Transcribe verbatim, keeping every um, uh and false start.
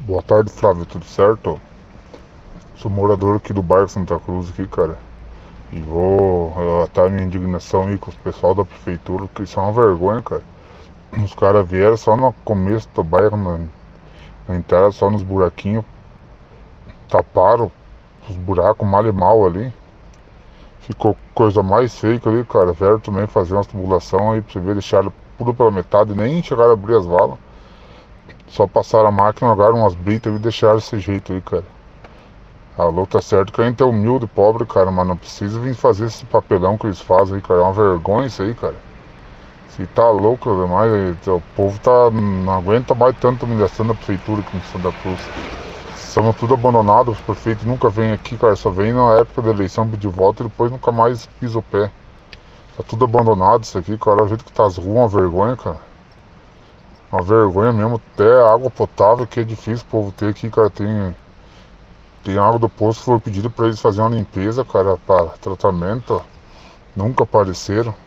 Boa tarde, Flávio, tudo certo? Sou morador aqui do bairro Santa Cruz aqui, cara. E vou relatar minha indignação aí com o pessoal da prefeitura, que isso é uma vergonha, cara. Os caras vieram só no começo do bairro, na, na entrada, só nos buraquinhos. Taparam os buracos mal e mal ali. Ficou coisa mais feia ali, cara. Vieram também fazer uma tubulação aí pra você ver, deixaram tudo pela metade, nem chegaram a abrir as valas. Só passaram a máquina, jogaram umas britas e deixaram desse jeito aí, cara. Alô, tá certo que a gente é humilde, pobre, cara, mas não precisa vir fazer esse papelão que eles fazem aí, cara. É uma vergonha isso aí, cara. Se tá louco demais, o povo tá, não aguenta mais tanta humilhação da prefeitura aqui em Santa Cruz. Somos tudo abandonados, os prefeitos nunca vêm aqui, cara. Só vem na época da eleição pedir voto e depois nunca mais pisa o pé. Tá tudo abandonado isso aqui, cara. O jeito que tá as ruas, uma vergonha, cara. Uma vergonha mesmo. Até água potável que é difícil o povo ter aqui, cara. Tem... Tem água do poço, foi pedido pra eles fazerem uma limpeza, cara, para tratamento. Nunca apareceram.